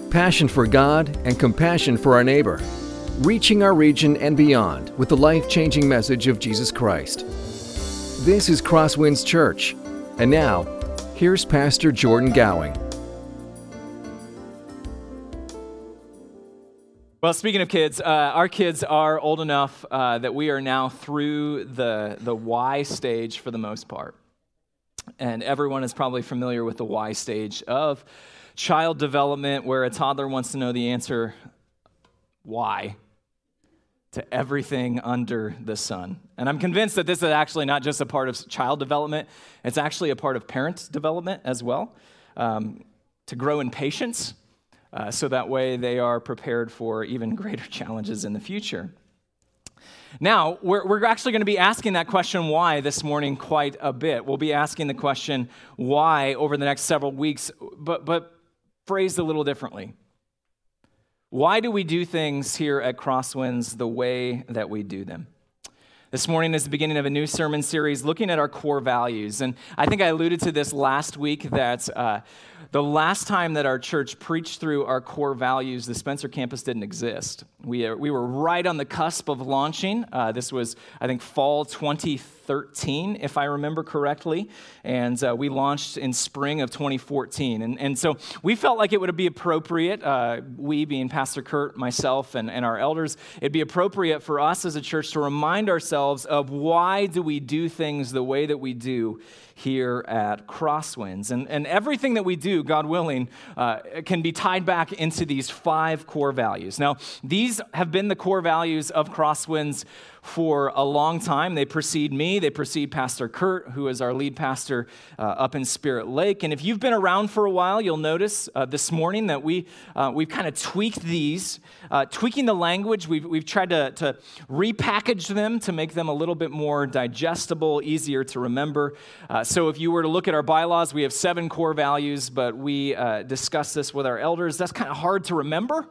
passion for God and compassion for our neighbor, reaching our region and beyond with the life-changing message of Jesus Christ. This is Crosswinds Church, and now, here's Pastor Jordan Gowing. Well, speaking of kids, our kids are old enough that we are now through the why stage for the most part. And everyone is probably familiar with the why stage of child development, where a toddler wants to know the answer, why, to everything under the sun. And I'm convinced that this is actually not just a part of child development, it's actually a part of parent development as well, to grow in patience, so that way they are prepared for even greater challenges in the future. Now, we're actually going to be asking that question why this morning quite a bit. We'll be asking the question why over the next several weeks, but phrased a little differently. Why do we do things here at Crosswinds the way that we do them? This morning is the beginning of a new sermon series looking at our core values. And I think I alluded to this last week that the last time that our church preached through our core values, the Spencer campus didn't exist. We were right on the cusp of launching. This was, I think, fall 2013, if I remember correctly. And we launched in spring of 2014. And so we felt like it would be appropriate, we being Pastor Kurt, myself, and our elders, it'd be appropriate for us as a church to remind ourselves of why do we do things the way that we do here at Crosswinds. And everything that we do, God willing, can be tied back into these 5 core values. Now, these have been the core values of Crosswinds for a long time. They precede me. They precede Pastor Kurt, who is our lead pastor up in Spirit Lake. And if you've been around for a while, you'll notice this morning that we've kind of tweaked these, tweaking the language. We've tried to repackage them to make them a little bit more digestible, easier to remember. So if you were to look at our bylaws, we have 7 core values, but we discussed this with our elders. That's kind of hard to remember.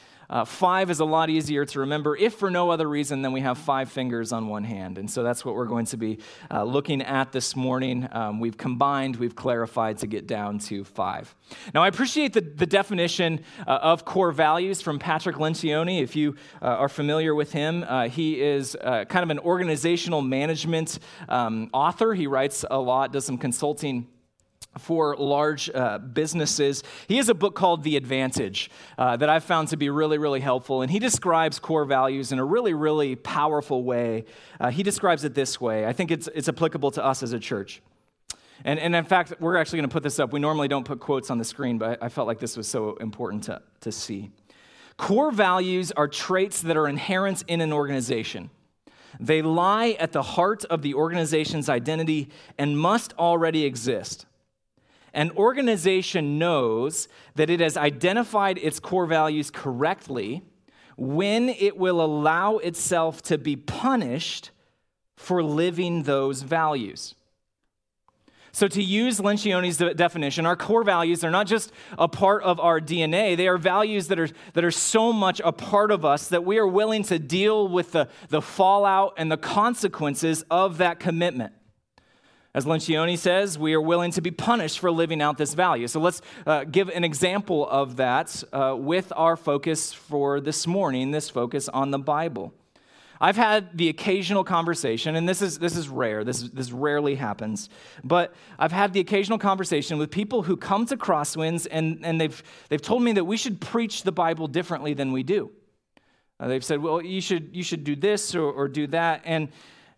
5 is a lot easier to remember, if for no other reason than we have 5 fingers on one hand. And so that's what we're going to be looking at this morning. We've combined, we've clarified to get down to 5. Now, I appreciate the definition of core values from Patrick Lencioni. If you are familiar with him, he is kind of an organizational management author. He writes a lot, does some consulting for large businesses. He has a book called The Advantage that I've found to be really, really helpful, and he describes core values in a really, really powerful way. He describes it this way. I think it's applicable to us as a church. And in fact, we're actually going to put this up. We normally don't put quotes on the screen, but I felt like this was so important to see. Core values are traits that are inherent in an organization. They lie at the heart of the organization's identity and must already exist. An organization knows that it has identified its core values correctly when it will allow itself to be punished for living those values. So to use Lencioni's definition, our core values are not just a part of our DNA. They are values that are so much a part of us that we are willing to deal with the fallout and the consequences of that commitment. As Lencioni says, we are willing to be punished for living out this value. So let's give an example of that with our focus for this morning, this focus on the Bible. I've had the occasional conversation, and this is rare, this rarely happens, but I've had the occasional conversation with people who come to Crosswinds, and they've told me that we should preach the Bible differently than we do. They've said, well, you should do this or do that, and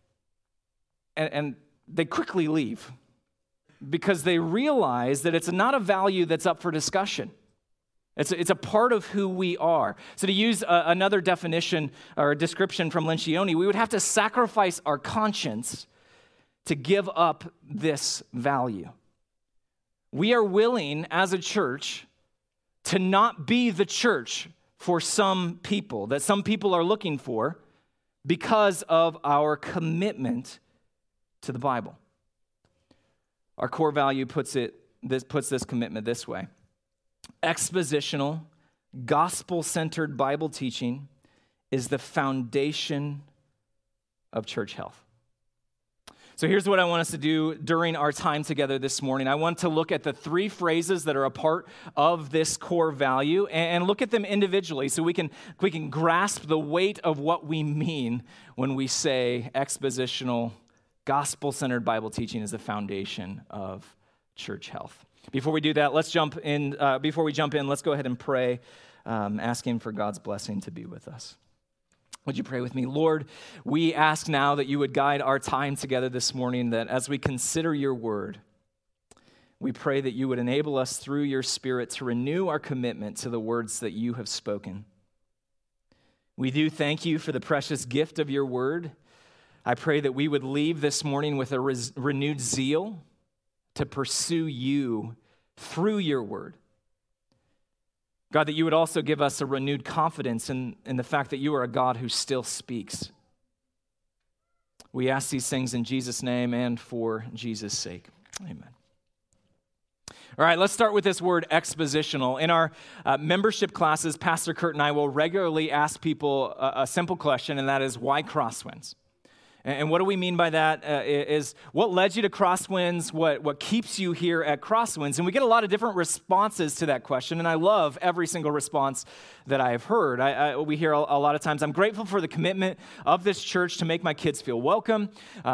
they quickly leave because they realize that it's not a value that's up for discussion. It's a part of who we are. So to use another definition or description from Lencioni, we would have to sacrifice our conscience to give up this value. We are willing as a church to not be the church for some people, that some people are looking for because of our commitment to the Bible. Our core value puts this commitment this way. Expositional, gospel-centered Bible teaching is the foundation of church health. So here's what I want us to do during our time together this morning. I want to look at the three phrases that are a part of this core value and look at them individually so we can grasp the weight of what we mean when we say expositional, gospel-centered Bible teaching is the foundation of church health. Before we do that, let's jump in. Before we jump in, let's go ahead and pray, asking for God's blessing to be with us. Would you pray with me? Lord, we ask now that you would guide our time together this morning, that as we consider your word, we pray that you would enable us through your Spirit to renew our commitment to the words that you have spoken. We do thank you for the precious gift of your word. I pray that we would leave this morning with a renewed zeal to pursue you through your word. God, that you would also give us a renewed confidence in the fact that you are a God who still speaks. We ask these things in Jesus' name and for Jesus' sake. Amen. All right, let's start with this word expositional. In our membership classes, Pastor Kurt and I will regularly ask people a simple question, and that is, why Crosswinds? And what do we mean by that is what led you to Crosswinds, what keeps you here at Crosswinds? And we get a lot of different responses to that question, and I love every single response that I have heard. We hear a lot of times, I'm grateful for the commitment of this church to make my kids feel welcome.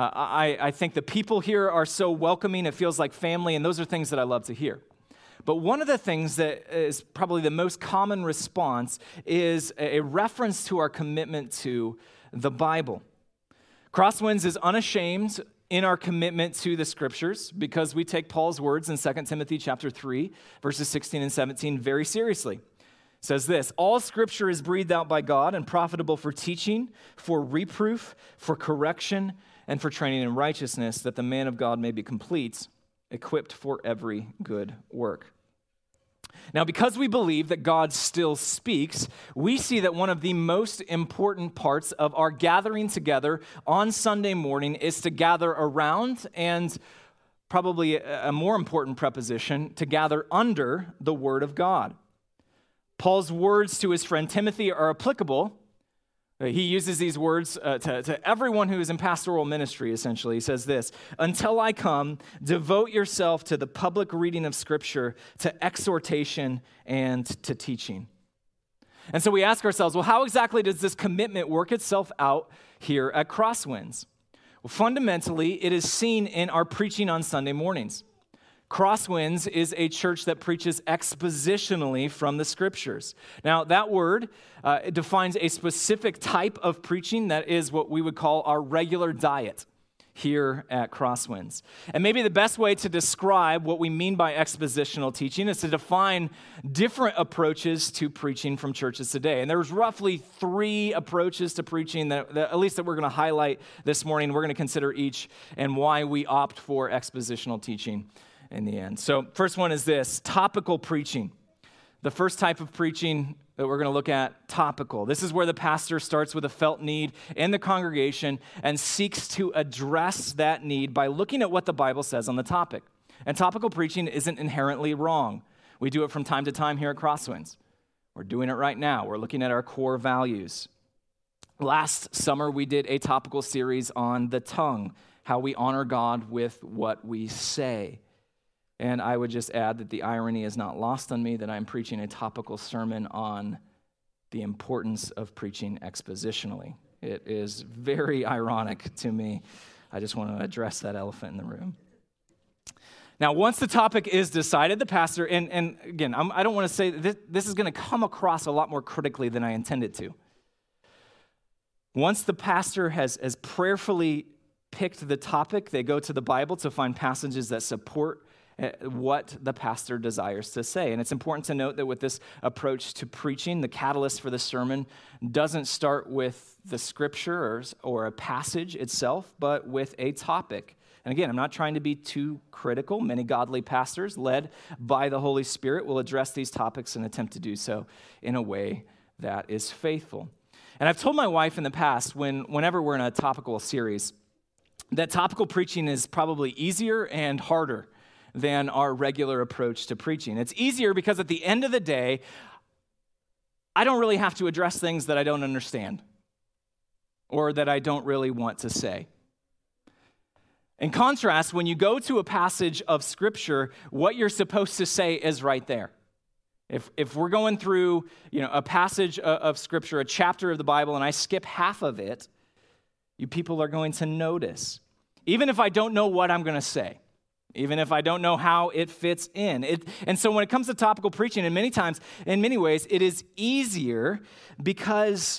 I think the people here are so welcoming, it feels like family, and those are things that I love to hear. But one of the things that is probably the most common response is a reference to our commitment to the Bible. Crosswinds is unashamed in our commitment to the scriptures because we take Paul's words in 2 Timothy chapter 3, verses 16 and 17 very seriously. It says this, all scripture is breathed out by God and profitable for teaching, for reproof, for correction, and for training in righteousness, that the man of God may be complete, equipped for every good work. Now, because we believe that God still speaks, we see that one of the most important parts of our gathering together on Sunday morning is to gather around, and probably a more important preposition, to gather under the Word of God. Paul's words to his friend Timothy are applicable. He uses these words to everyone who is in pastoral ministry, essentially. He says this, until I come, devote yourself to the public reading of Scripture, to exhortation, and to teaching. And so we ask ourselves, well, how exactly does this commitment work itself out here at Crosswinds? Well, fundamentally, it is seen in our preaching on Sunday mornings. Crosswinds is a church that preaches expositionally from the scriptures. Now, that word defines a specific type of preaching that is what we would call our regular diet here at Crosswinds. And maybe the best way to describe what we mean by expositional teaching is to define different approaches to preaching from churches today. And there's roughly 3 approaches to preaching that at least that we're going to highlight this morning. We're going to consider each and why we opt for expositional teaching in the end. So first one is this, topical preaching. The first type of preaching that we're going to look at, topical. This is where the pastor starts with a felt need in the congregation and seeks to address that need by looking at what the Bible says on the topic. And topical preaching isn't inherently wrong. We do it from time to time here at Crosswinds. We're doing it right now. We're looking at our core values. Last summer, we did a topical series on the tongue, how we honor God with what we say. And I would just add that the irony is not lost on me that I'm preaching a topical sermon on the importance of preaching expositionally. It is very ironic to me. I just want to address that elephant in the room. Now, once the topic is decided, the pastor, and again, I don't want to say this is going to come across a lot more critically than I intended to. Once the pastor has prayerfully picked the topic, they go to the Bible to find passages that support what the pastor desires to say. And it's important to note that with this approach to preaching, the catalyst for the sermon doesn't start with the scripture or a passage itself, but with a topic. And again, I'm not trying to be too critical. Many godly pastors, led by the Holy Spirit, will address these topics and attempt to do so in a way that is faithful. And I've told my wife in the past, whenever we're in a topical series, that topical preaching is probably easier and harder than our regular approach to preaching. It's easier because at the end of the day, I don't really have to address things that I don't understand or that I don't really want to say. In contrast, when you go to a passage of Scripture, what you're supposed to say is right there. If we're going through, a passage of Scripture, a chapter of the Bible, and I skip half of it, you people are going to notice. Even if I don't know what I'm going to say, even if I don't know how it fits in. And so when it comes to topical preaching, in many ways, it is easier because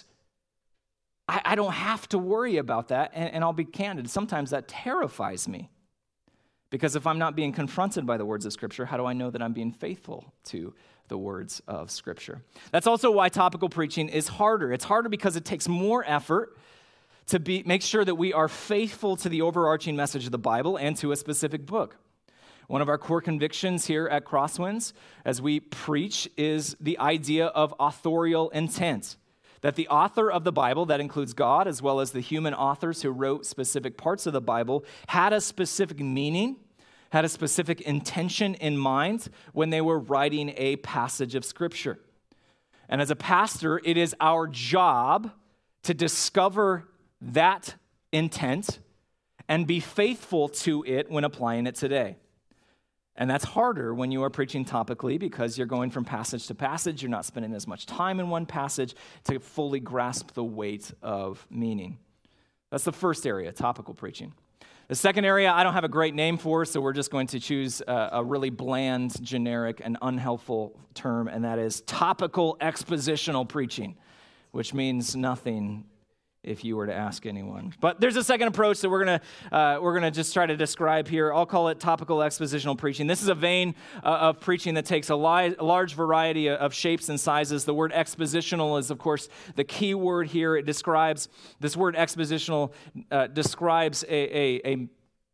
I don't have to worry about that. And I'll be candid, sometimes that terrifies me. Because if I'm not being confronted by the words of Scripture, how do I know that I'm being faithful to the words of Scripture? That's also why topical preaching is harder. It's harder because it takes more effort to make sure that we are faithful to the overarching message of the Bible and to a specific book. One of our core convictions here at Crosswinds as we preach is the idea of authorial intent. That the author of the Bible, that includes God as well as the human authors who wrote specific parts of the Bible, had a specific meaning, had a specific intention in mind when they were writing a passage of Scripture. And as a pastor, it is our job to discover that intent and be faithful to it when applying it today. And that's harder when you are preaching topically because you're going from passage to passage. You're not spending as much time in one passage to fully grasp the weight of meaning. That's the first area, topical preaching. The second area I don't have a great name for, so we're just going to choose a really bland, generic, and unhelpful term, and that is topical expositional preaching, which means nothing if you were to ask anyone. But there's a second approach that we're gonna just try to describe here. I'll call it topical expositional preaching. This is a vein of preaching that takes a large variety of shapes and sizes. The word expositional is, of course, the key word here. This word expositional describes an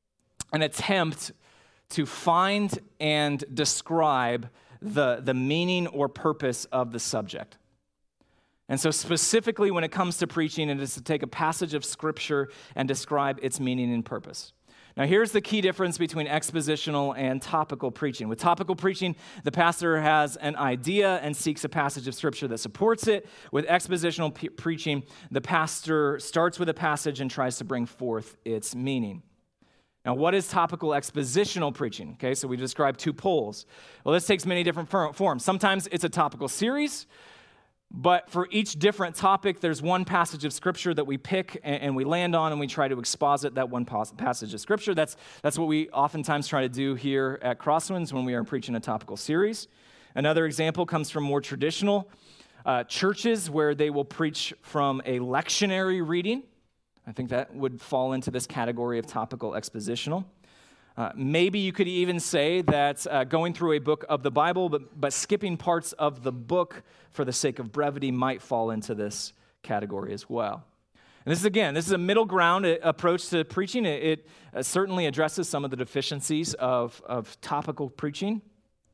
attempt to find and describe the meaning or purpose of the subject. And so specifically when it comes to preaching, it is to take a passage of Scripture and describe its meaning and purpose. Now here's the key difference between expositional and topical preaching. With topical preaching, the pastor has an idea and seeks a passage of Scripture that supports it. With expositional preaching, the pastor starts with a passage and tries to bring forth its meaning. Now, what is topical expositional preaching? Okay, so we described two poles. Well, this takes many different forms. Sometimes it's a topical series. But for each different topic, there's one passage of Scripture that we pick and we land on and we try to exposit that one passage of Scripture. That's what we oftentimes try to do here at Crosswinds when we are preaching a topical series. Another example comes from more traditional churches where they will preach from a lectionary reading. I think that would fall into this category of topical expositional. Maybe you could even say that going through a book of the Bible, but skipping parts of the book for the sake of brevity might fall into this category as well. And this is a middle ground approach to preaching. It certainly addresses some of the deficiencies of topical preaching,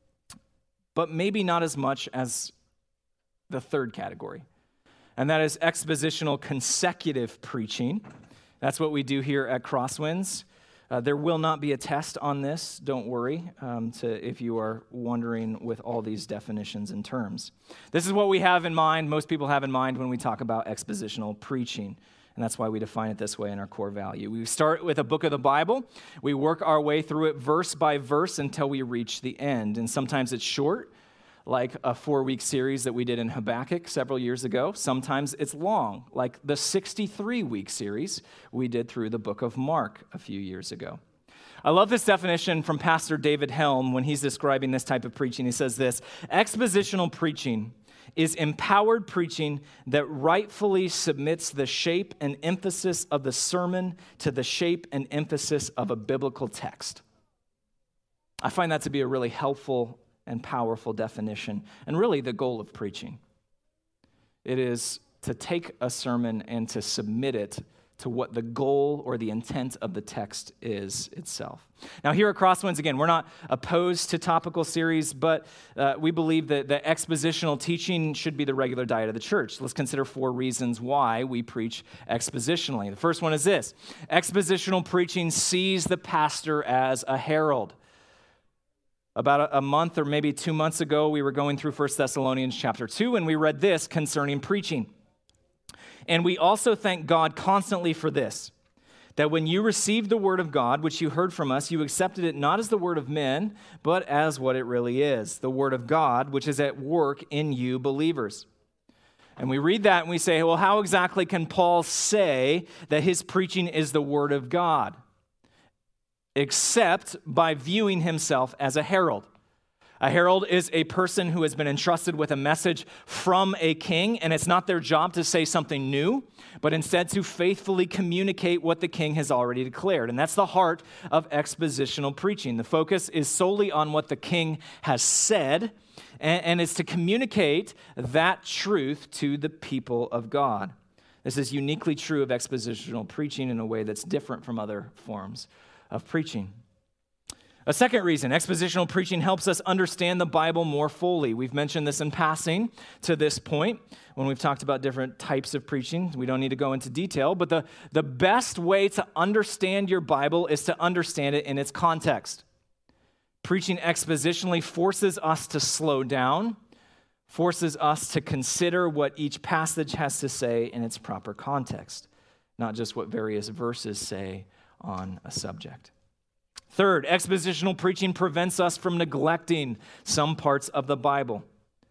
but maybe not as much as the third category. And that is expositional consecutive preaching. That's what we do here at Crosswinds. There will not be a test on this, don't worry, if you are wondering with all these definitions and terms. This is what we have in mind, most people have in mind when we talk about expositional preaching, and that's why we define it this way in our core value. We start with a book of the Bible, we work our way through it verse by verse until we reach the end, and sometimes it's short, like a 4-week series that we did in Habakkuk several years ago. Sometimes it's long, like the 63-week series we did through the book of Mark a few years ago. I love this definition from Pastor David Helm when he's describing this type of preaching. He says this: expositional preaching is empowered preaching that rightfully submits the shape and emphasis of the sermon to the shape and emphasis of a biblical text. I find that to be a really helpful and powerful definition, and really the goal of preaching. It is to take a sermon and to submit it to what the goal or the intent of the text is itself. Now here at Crosswinds, again, we're not opposed to topical series, but we believe that the expositional teaching should be the regular diet of the church. Let's consider 4 reasons why we preach expositionally. The first one is this: expositional preaching sees the pastor as a herald. About a month or maybe 2 months ago, we were going through 1 Thessalonians chapter 2, and we read this concerning preaching. And we also thank God constantly for this, that when you received the word of God, which you heard from us, you accepted it not as the word of men, but as what it really is, the word of God, which is at work in you believers. And we read that and we say, well, how exactly can Paul say that his preaching is the word of God? Except by viewing himself as a herald. A herald is a person who has been entrusted with a message from a king, and it's not their job to say something new, but instead to faithfully communicate what the king has already declared. And that's the heart of expositional preaching. The focus is solely on what the king has said, and it's to communicate that truth to the people of God. This is uniquely true of expositional preaching in a way that's different from other forms of preaching. A second reason, expositional preaching helps us understand the Bible more fully. We've mentioned this in passing to this point when we've talked about different types of preaching. We don't need to go into detail, but the best way to understand your Bible is to understand it in its context. Preaching expositionally forces us to slow down, forces us to consider what each passage has to say in its proper context, not just what various verses say on a subject. Third, expositional preaching prevents us from neglecting some parts of the Bible.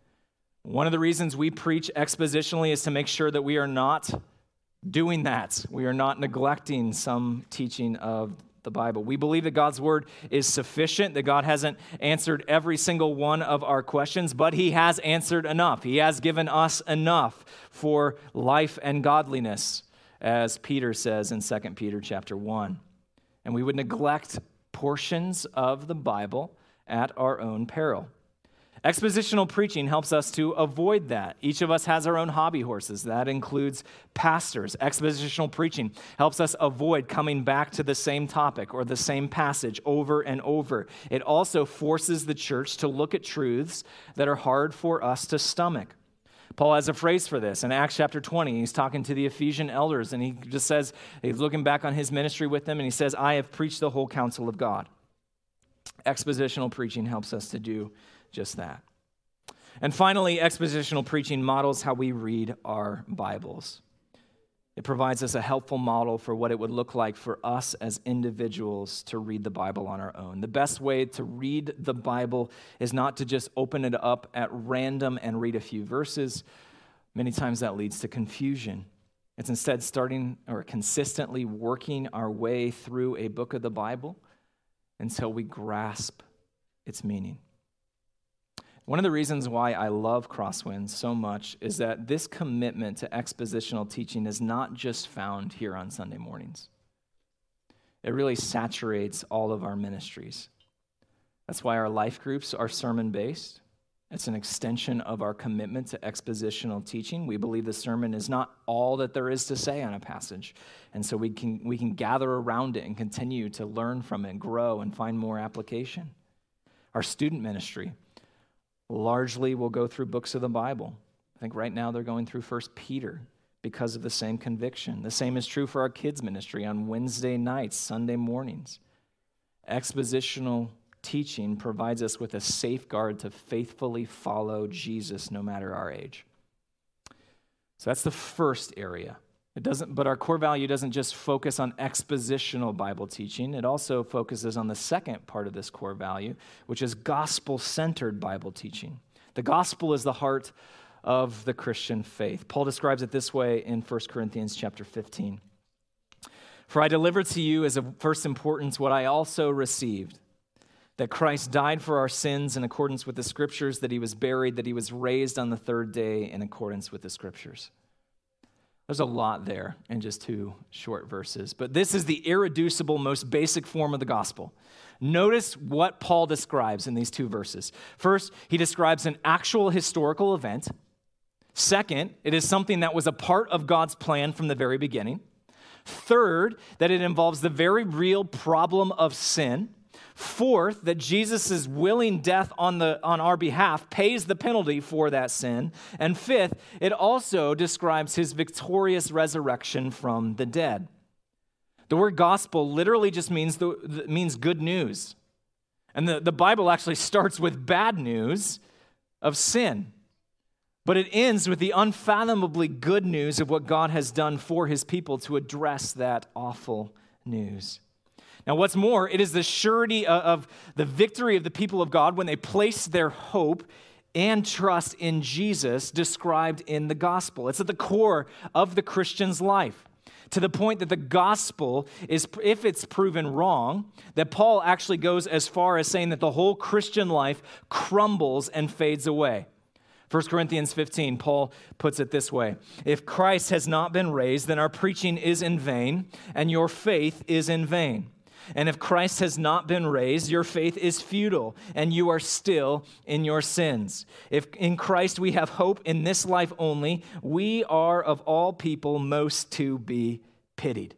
One of the reasons we preach expositionally is to make sure that we are not doing that. We are not neglecting some teaching of the Bible. We believe that God's word is sufficient, that God hasn't answered every single one of our questions, but he has answered enough. He has given us enough for life and godliness, as Peter says in 2 Peter chapter 1. And we would neglect portions of the Bible at our own peril. Expositional preaching helps us to avoid that. Each of us has our own hobby horses. That includes pastors. Expositional preaching helps us avoid coming back to the same topic or the same passage over and over. It also forces the church to look at truths that are hard for us to stomach. Paul has a phrase for this in Acts chapter 20. He's talking to the Ephesian elders, and he just says, he's looking back on his ministry with them, and he says, I have preached the whole counsel of God. Expositional preaching helps us to do just that. And finally, expositional preaching models how we read our Bibles. It provides us a helpful model for what it would look like for us as individuals to read the Bible on our own. The best way to read the Bible is not to just open it up at random and read a few verses. Many times that leads to confusion. It's instead starting or consistently working our way through a book of the Bible until we grasp its meaning. One of the reasons why I love Crosswinds so much is that this commitment to expositional teaching is not just found here on Sunday mornings. It really saturates all of our ministries. That's why our life groups are sermon-based. It's an extension of our commitment to expositional teaching. We believe the sermon is not all that there is to say on a passage, and so we can gather around it and continue to learn from it, grow, and find more application. Our student ministry largely will go through books of the Bible. I think right now they're going through 1 Peter because of the same conviction. The same is true for our kids ministry on Wednesday nights, Sunday mornings. Expositional teaching provides us with a safeguard to faithfully follow Jesus no matter our age. So that's the first area. But our core value doesn't just focus on expositional Bible teaching. It also focuses on the second part of this core value, which is gospel-centered Bible teaching. The gospel is the heart of the Christian faith. Paul describes it this way in 1 Corinthians chapter 15. For I delivered to you as of first importance what I also received, that Christ died for our sins in accordance with the Scriptures, that he was buried, that he was raised on the third day in accordance with the Scriptures. There's a lot there in just two short verses, but this is the irreducible, most basic form of the gospel. Notice what Paul describes in these two verses. First, he describes an actual historical event. Second, it is something that was a part of God's plan from the very beginning. Third, that it involves the very real problem of sin. Fourth, that Jesus' willing death on our behalf pays the penalty for that sin. And fifth, it also describes his victorious resurrection from the dead. The word gospel literally just means good news. And the Bible actually starts with bad news of sin. But it ends with the unfathomably good news of what God has done for his people to address that awful news. Now, what's more, it is the surety of the victory of the people of God when they place their hope and trust in Jesus described in the gospel. It's at the core of the Christian's life, to the point that the gospel is, if it's proven wrong, that Paul actually goes as far as saying that the whole Christian life crumbles and fades away. 1 Corinthians 15, Paul puts it this way: if Christ has not been raised, then our preaching is in vain, and your faith is in vain. And if Christ has not been raised, your faith is futile, and you are still in your sins. If in Christ we have hope in this life only, we are of all people most to be pitied.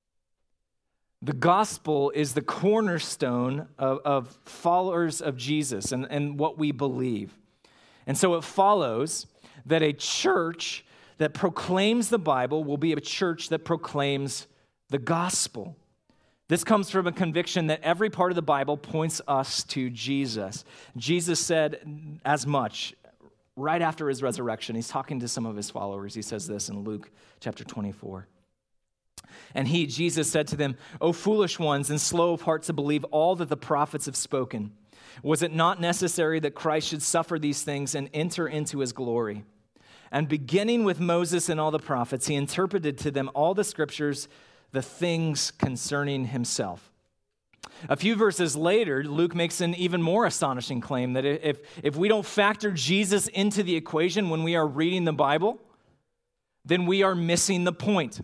The gospel is the cornerstone of followers of Jesus and what we believe. And so it follows that a church that proclaims the Bible will be a church that proclaims the gospel. This comes from a conviction that every part of the Bible points us to Jesus. Jesus said as much right after his resurrection. He's talking to some of his followers. He says this in Luke chapter 24. And he, Jesus, said to them, "O foolish ones and slow of heart to believe all that the prophets have spoken. Was it not necessary that Christ should suffer these things and enter into his glory?" And beginning with Moses and all the prophets, he interpreted to them all the scriptures, the things concerning himself. A few verses later, Luke makes an even more astonishing claim that if we don't factor Jesus into the equation when we are reading the Bible, then we are missing the point.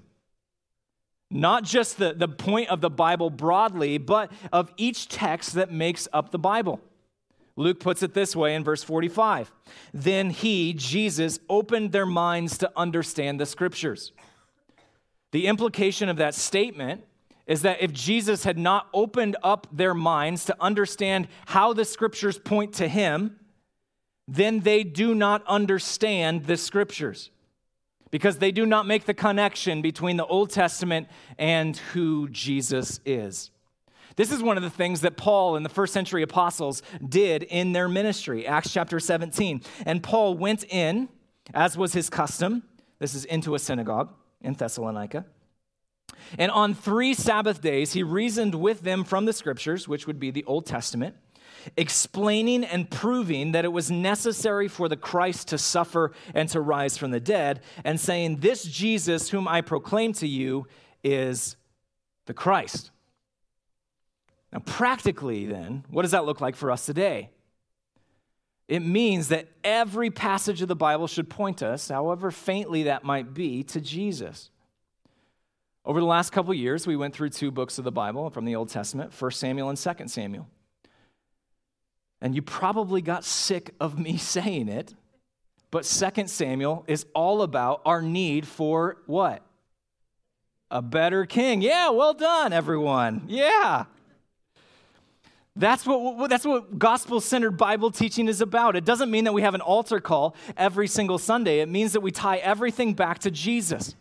Not just the point of the Bible broadly, but of each text that makes up the Bible. Luke puts it this way in verse 45. Then he, Jesus, opened their minds to understand the scriptures. The implication of that statement is that if Jesus had not opened up their minds to understand how the scriptures point to him, then they do not understand the scriptures, because they do not make the connection between the Old Testament and who Jesus is. This is one of the things that Paul and the first century apostles did in their ministry. Acts chapter 17. And Paul went in, as was his custom, this is into a synagogue in Thessalonica. And on 3 Sabbath days, he reasoned with them from the scriptures, which would be the Old Testament, explaining and proving that it was necessary for the Christ to suffer and to rise from the dead, and saying, "This Jesus whom I proclaim to you is the Christ." Now, practically then, what does that look like for us today? It means that every passage of the Bible should point us, however faintly that might be, to Jesus. Over the last couple years, we went through 2 books of the Bible from the Old Testament, 1 Samuel and 2 Samuel. And you probably got sick of me saying it, but 2 Samuel is all about our need for what? A better king. Yeah, well done, everyone. Yeah. That's what gospel-centered Bible teaching is about. It doesn't mean that we have an altar call every single Sunday. It means that we tie everything back to Jesus.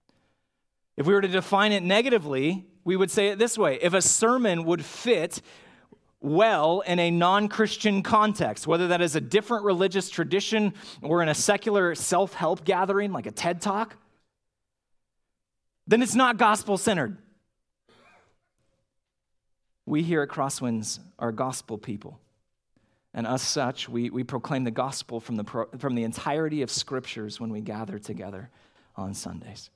If we were to define it negatively, we would say it this way: if a sermon would fit well in a non-Christian context, whether that is a different religious tradition or in a secular self-help gathering like a TED Talk, then it's not gospel-centered. We here at Crosswinds are gospel people. And as such, we proclaim the gospel from the entirety of scriptures when we gather together on Sundays.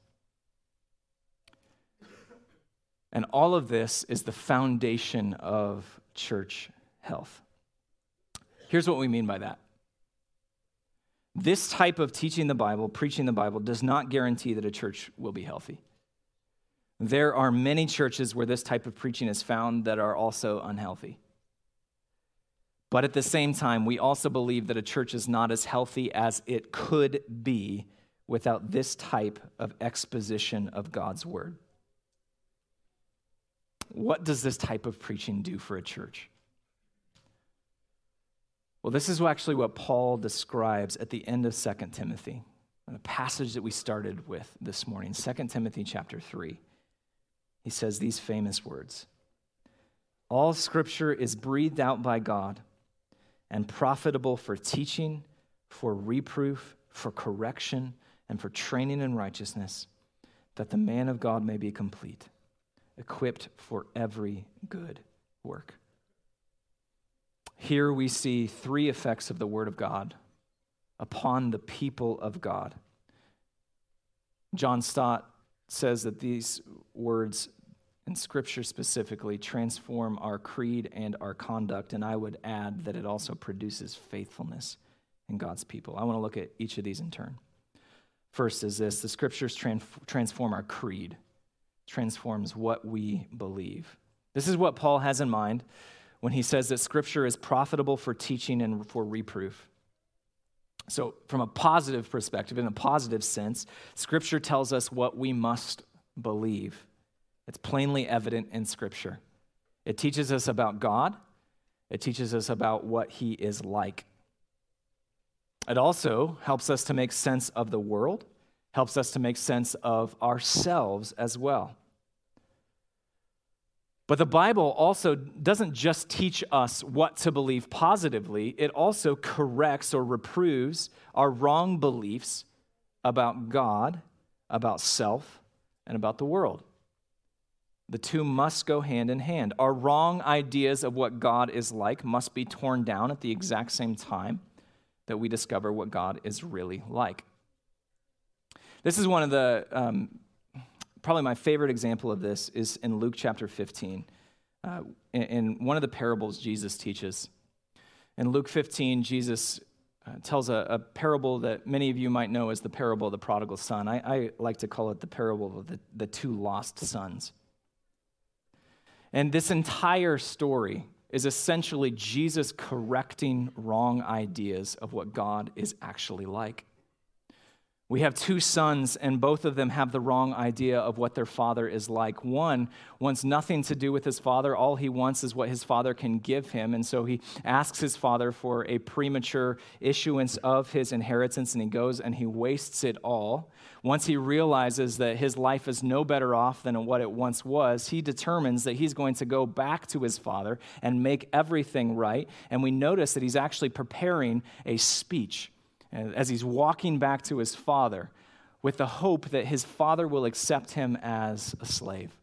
And all of this is the foundation of church health. Here's what we mean by that. This type of teaching the Bible, preaching the Bible, does not guarantee that a church will be healthy. There are many churches where this type of preaching is found that are also unhealthy. But at the same time, we also believe that a church is not as healthy as it could be without this type of exposition of God's word. What does this type of preaching do for a church? Well, this is actually what Paul describes at the end of 2 Timothy, the passage that we started with this morning, 2 Timothy chapter 3. He says these famous words: "All scripture is breathed out by God and profitable for teaching, for reproof, for correction, and for training in righteousness, that the man of God may be complete, equipped for every good work. Here we see three effects of the Word of God upon the people of God. John Stott says that these words, in Scripture specifically, transform our creed and our conduct, and I would add that it also produces faithfulness in God's people. I want to look at each of these in turn. First is this: the Scriptures transform our creed, transforms what we believe. This is what Paul has in mind when he says that Scripture is profitable for teaching and for reproof. So from a positive perspective, in a positive sense, Scripture tells us what we must believe. It's plainly evident in Scripture. It teaches us about God. It teaches us about what he is like. It also helps us to make sense of the world, helps us to make sense of ourselves as well. But the Bible also doesn't just teach us what to believe positively, it also corrects or reproves our wrong beliefs about God, about self, and about the world. The two must go hand in hand. Our wrong ideas of what God is like must be torn down at the exact same time that we discover what God is really like. This is one of the, probably my favorite example of this is in Luke chapter 15. In one of the parables Jesus teaches. In Luke 15, Jesus tells a parable that many of you might know as the parable of the prodigal son. I like to call it the parable of the two lost sons. And this entire story is essentially Jesus correcting wrong ideas of what God is actually like. We have two sons, and both of them have the wrong idea of what their father is like. One wants nothing to do with his father. All he wants is what his father can give him. And so he asks his father for a premature issuance of his inheritance, and he goes and he wastes it all. Once he realizes that his life is no better off than what it once was, he determines that he's going to go back to his father and make everything right. And we notice that he's actually preparing a speech as he's walking back to his father with the hope that his father will accept him as a slave.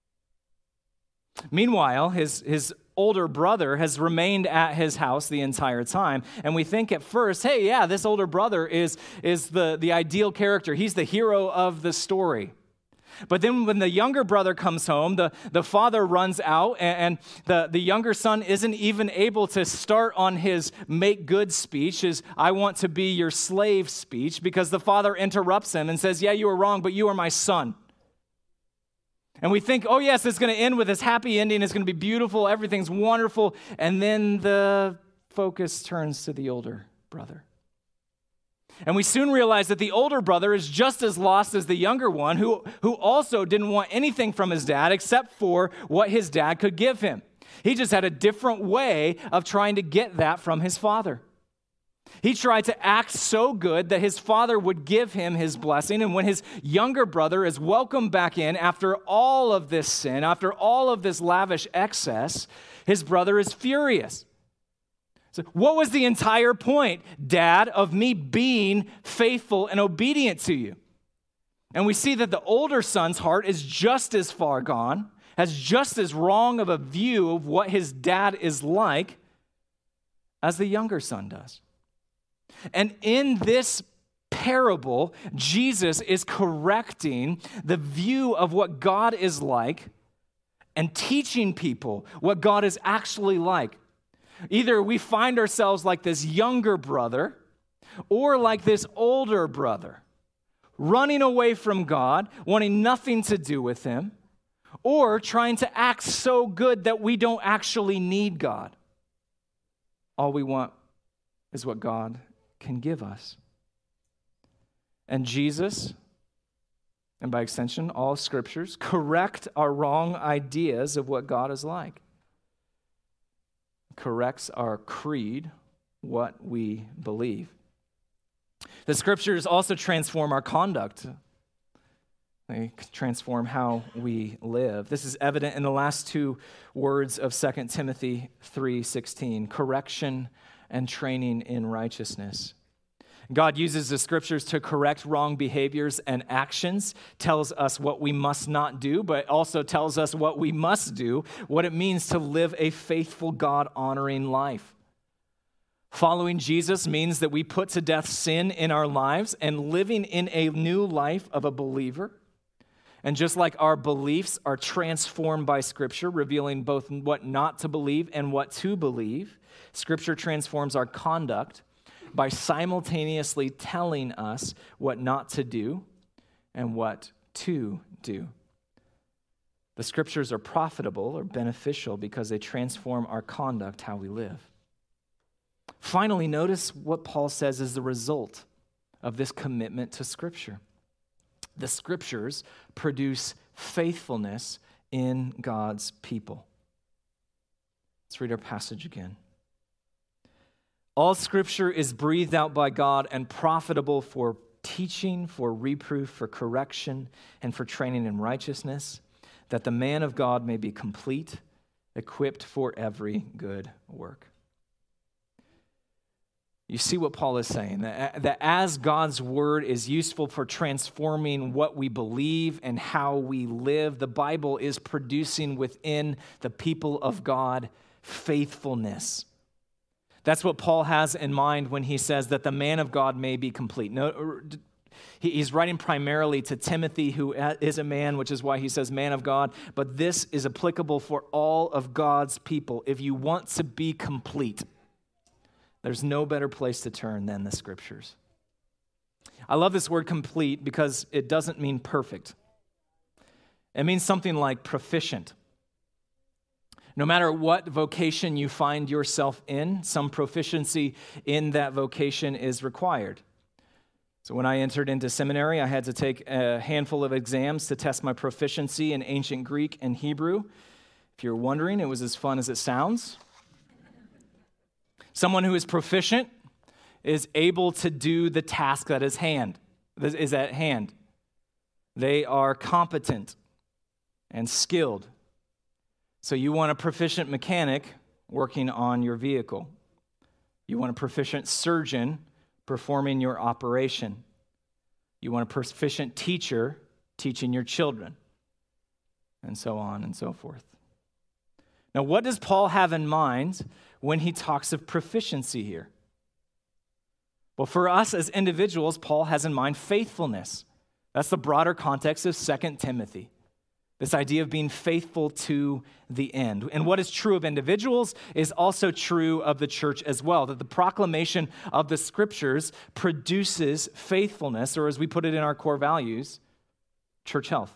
Meanwhile, his older brother has remained at his house the entire time, and we think at first, hey, yeah, this older brother is the ideal character. He's the hero of the story. But then when the younger brother comes home, the father runs out, and the younger son isn't even able to start on his make good speech, his I want to be your slave speech, because the father interrupts him and says, yeah, you were wrong, but you are my son. And we think, oh yes, it's going to end with this happy ending, it's going to be beautiful, everything's wonderful, and then the focus turns to the older brother. And we soon realize that the older brother is just as lost as the younger one, who also didn't want anything from his dad except for what his dad could give him. He just had a different way of trying to get that from his father. He tried to act so good that his father would give him his blessing. And when his younger brother is welcomed back in after all of this sin, after all of this lavish excess, his brother is furious. So what was the entire point, Dad, of me being faithful and obedient to you? And we see that the older son's heart is just as far gone, has just as wrong of a view of what his dad is like as the younger son does. And in this parable, Jesus is correcting the view of what God is like and teaching people what God is actually like. Either we find ourselves like this younger brother or like this older brother, running away from God, wanting nothing to do with him, or trying to act so good that we don't actually need God. All we want is what God can give us. And Jesus, and by extension, all scriptures, correct our wrong ideas of what God is like. Corrects our creed, what we believe. The scriptures also transform our conduct. They transform how we live. This is evident in the last two words of 2 Timothy 3:16, correction and training in righteousness. God uses the scriptures to correct wrong behaviors and actions, tells us what we must not do, but also tells us what we must do, what it means to live a faithful, God-honoring life. Following Jesus means that we put to death sin in our lives and living in a new life of a believer. And just like our beliefs are transformed by Scripture, revealing both what not to believe and what to believe, Scripture transforms our conduct by simultaneously telling us what not to do and what to do. The Scriptures are profitable or beneficial because they transform our conduct, how we live. Finally, notice what Paul says is the result of this commitment to Scripture. The Scriptures produce faithfulness in God's people. Let's read our passage again. All Scripture is breathed out by God and profitable for teaching, for reproof, for correction, and for training in righteousness, that the man of God may be complete, equipped for every good work. You see what Paul is saying, that as God's word is useful for transforming what we believe and how we live, the Bible is producing within the people of God faithfulness. That's what Paul has in mind when he says that the man of God may be complete. No, he's writing primarily to Timothy, who is a man, which is why he says man of God, but this is applicable for all of God's people. If you want to be complete, there's no better place to turn than the Scriptures. I love this word complete because it doesn't mean perfect. It means something like proficient. No matter what vocation you find yourself in, some proficiency in that vocation is required. So when I entered into seminary, I had to take a handful of exams to test my proficiency in ancient Greek and Hebrew. If you're wondering, it was as fun as it sounds. Someone who is proficient is able to do the task that is at hand. They are competent and skilled. So you want a proficient mechanic working on your vehicle. You want a proficient surgeon performing your operation. You want a proficient teacher teaching your children, and so on and so forth. Now, what does Paul have in mind when he talks of proficiency here? Well, for us as individuals, Paul has in mind faithfulness. That's the broader context of 2 Timothy. This idea of being faithful to the end. And what is true of individuals is also true of the church as well, that the proclamation of the Scriptures produces faithfulness, or as we put it in our core values, church health.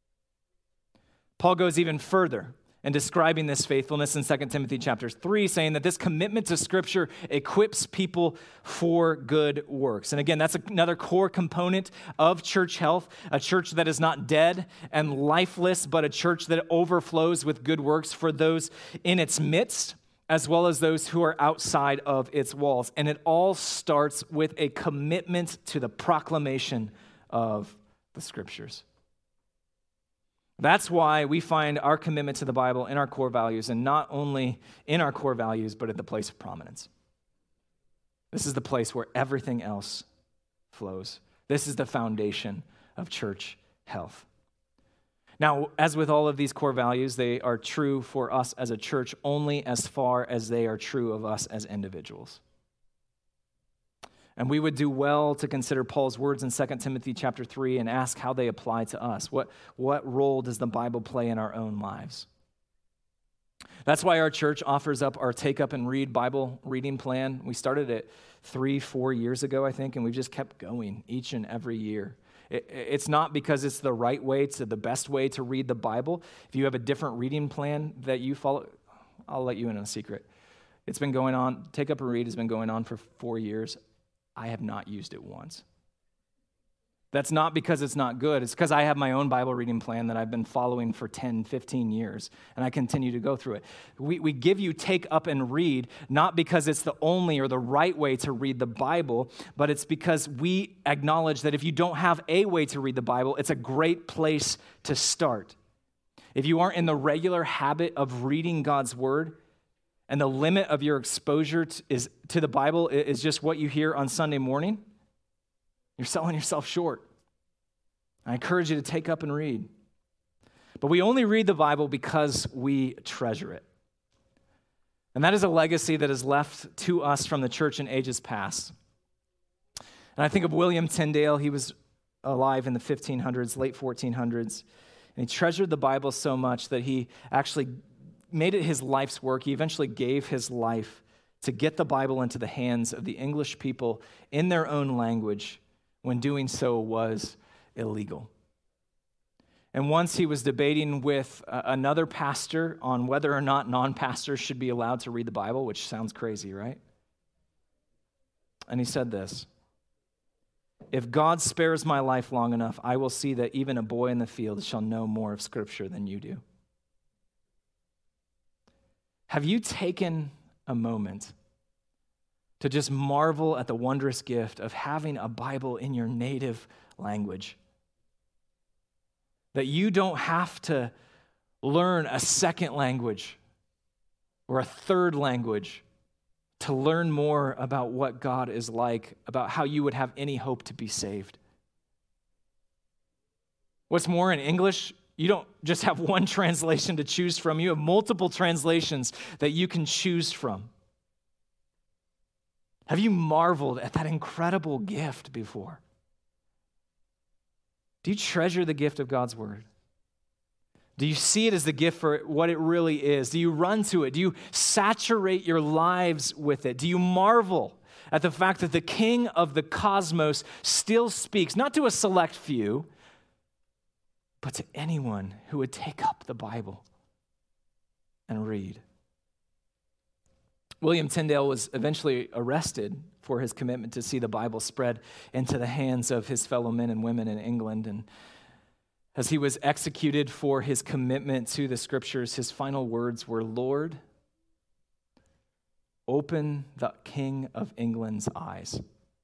Paul goes even further in describing this faithfulness in 2 Timothy chapter 3, saying that this commitment to Scripture equips people for good works. And again, that's another core component of church health, a church that is not dead and lifeless, but a church that overflows with good works for those in its midst, as well as those who are outside of its walls. And it all starts with a commitment to the proclamation of the Scriptures. That's why we find our commitment to the Bible in our core values, and not only in our core values, but at the place of prominence. This is the place where everything else flows. This is the foundation of church health. Now, as with all of these core values, they are true for us as a church only as far as they are true of us as individuals. And we would do well to consider Paul's words in 2 Timothy chapter 3 and ask how they apply to us. What role does the Bible play in our own lives? That's why our church offers up our Take Up and Read Bible reading plan. We started it 3-4 years ago, I think, and we've just kept going each and every year. It's not because it's the right way, it's the best way to read the Bible. If you have a different reading plan that you follow, I'll let you in on a secret. It's been going on, Take Up and Read has been going on for 4 years. I have not used it once. That's not because it's not good. It's because I have my own Bible reading plan that I've been following for 10, 15 years, and I continue to go through it. We give you Take Up and Read, not because it's the only or the right way to read the Bible, but it's because we acknowledge that if you don't have a way to read the Bible, it's a great place to start. If you aren't in the regular habit of reading God's Word, and the limit of your exposure to the Bible is just what you hear on Sunday morning, You're selling yourself short. I encourage you to take up and read. But we only read the Bible because we treasure it. And that is a legacy that is left to us from the church in ages past. And I think of William Tyndale. He was alive in the 1500s, late 1400s. And he treasured the Bible so much that he actually made it his life's work. He eventually gave his life to get the Bible into the hands of the English people in their own language, when doing so was illegal. And once he was debating with another pastor on whether or not non-pastors should be allowed to read the Bible, which sounds crazy, right? And he said this: "If God spares my life long enough, I will see that even a boy in the field shall know more of Scripture than you do." Have you taken a moment to just marvel at the wondrous gift of having a Bible in your native language? That you don't have to learn a second language or a third language to learn more about what God is like, about how you would have any hope to be saved. What's more, in English, you don't just have one translation to choose from. You have multiple translations that you can choose from. Have you marveled at that incredible gift before? Do you treasure the gift of God's word? Do you see it as the gift for what it really is? Do you run to it? Do you saturate your lives with it? Do you marvel at the fact that the King of the cosmos still speaks, not to a select few, but to anyone who would take up the Bible and read? William Tyndale was eventually arrested for his commitment to see the Bible spread into the hands of his fellow men and women in England. And as he was executed for his commitment to the Scriptures, his final words were, "Lord, open the King of England's eyes."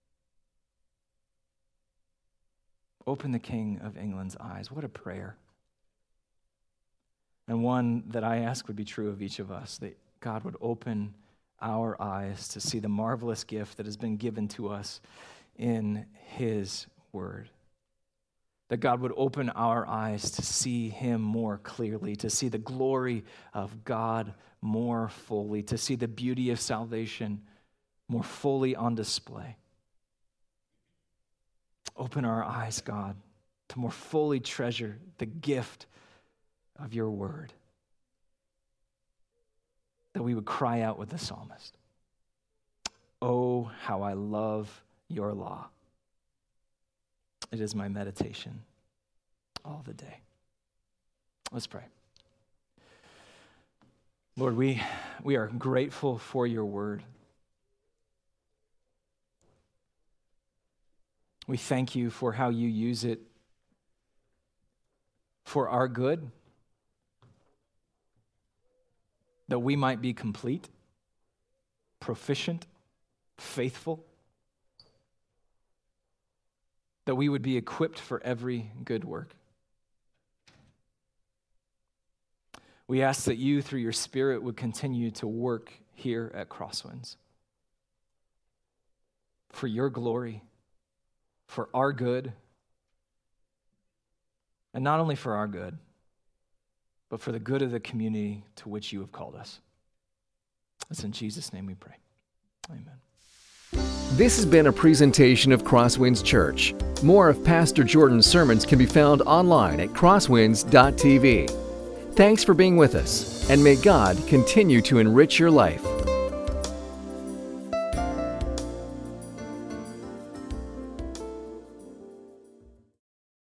Open the King of England's eyes. What a prayer. And one that I ask would be true of each of us, that God would open our eyes to see the marvelous gift that has been given to us in his word. That God would open our eyes to see him more clearly, to see the glory of God more fully, to see the beauty of salvation more fully on display. Open our eyes, God, to more fully treasure the gift of your word. That we would cry out with the psalmist, "Oh, how I love your law. It is my meditation all the day." Let's pray. Lord, we are grateful for your word. We thank you for how you use it for our good, that we might be complete, proficient, faithful, that we would be equipped for every good work. We ask that you, through your Spirit, would continue to work here at Crosswinds for your glory, for our good, and not only for our good, but for the good of the community to which you have called us. It's in Jesus' name we pray. Amen. This has been a presentation of Crosswinds Church. More of Pastor Jordan's sermons can be found online at crosswinds.tv. Thanks for being with us, and may God continue to enrich your life.